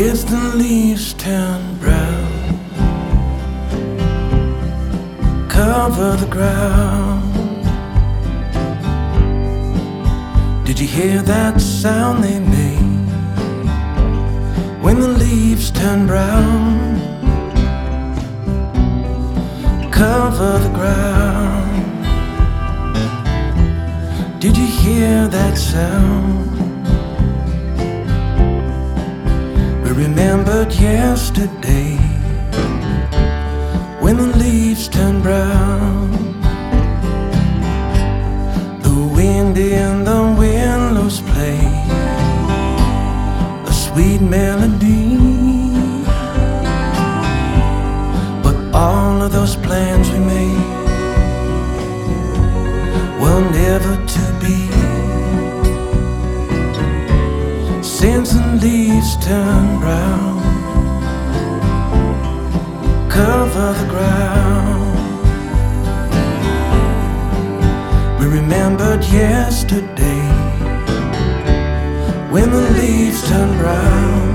Distant leaves turn brown, cover the ground. Did you hear that sound they made when the leaves turn brown? Cover the ground. Did you hear that sound? We remembered yesterday when the leaves turn brown. The wind in the willows play a sweet melody, but all of those plans we made were never to be. Since the leaves turn brown, cover the ground. We remembered yesterday when the leaves turn brown.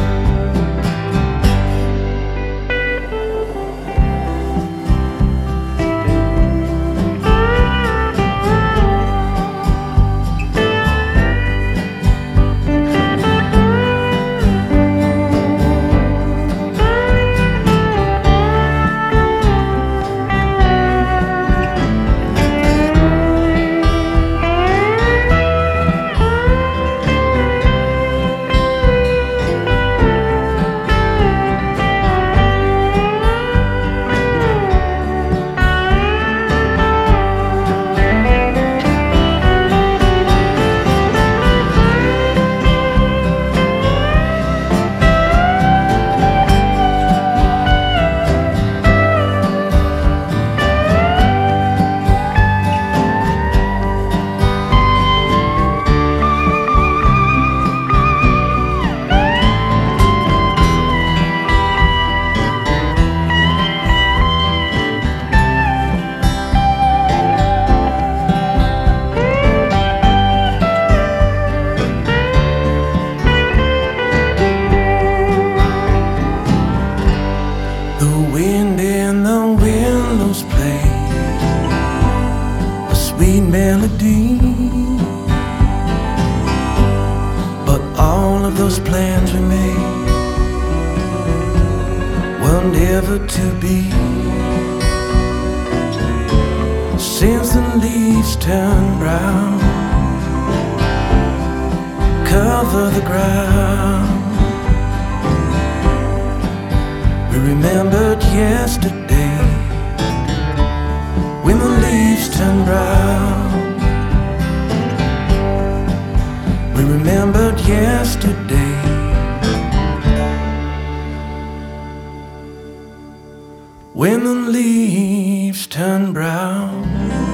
The wind in the willows play a sweet melody, but all of those plans we made were never to be. Since the leaves turn brown, cover the ground. We remembered yesterday when the leaves turn brown. We remembered yesterday when the leaves turn brown.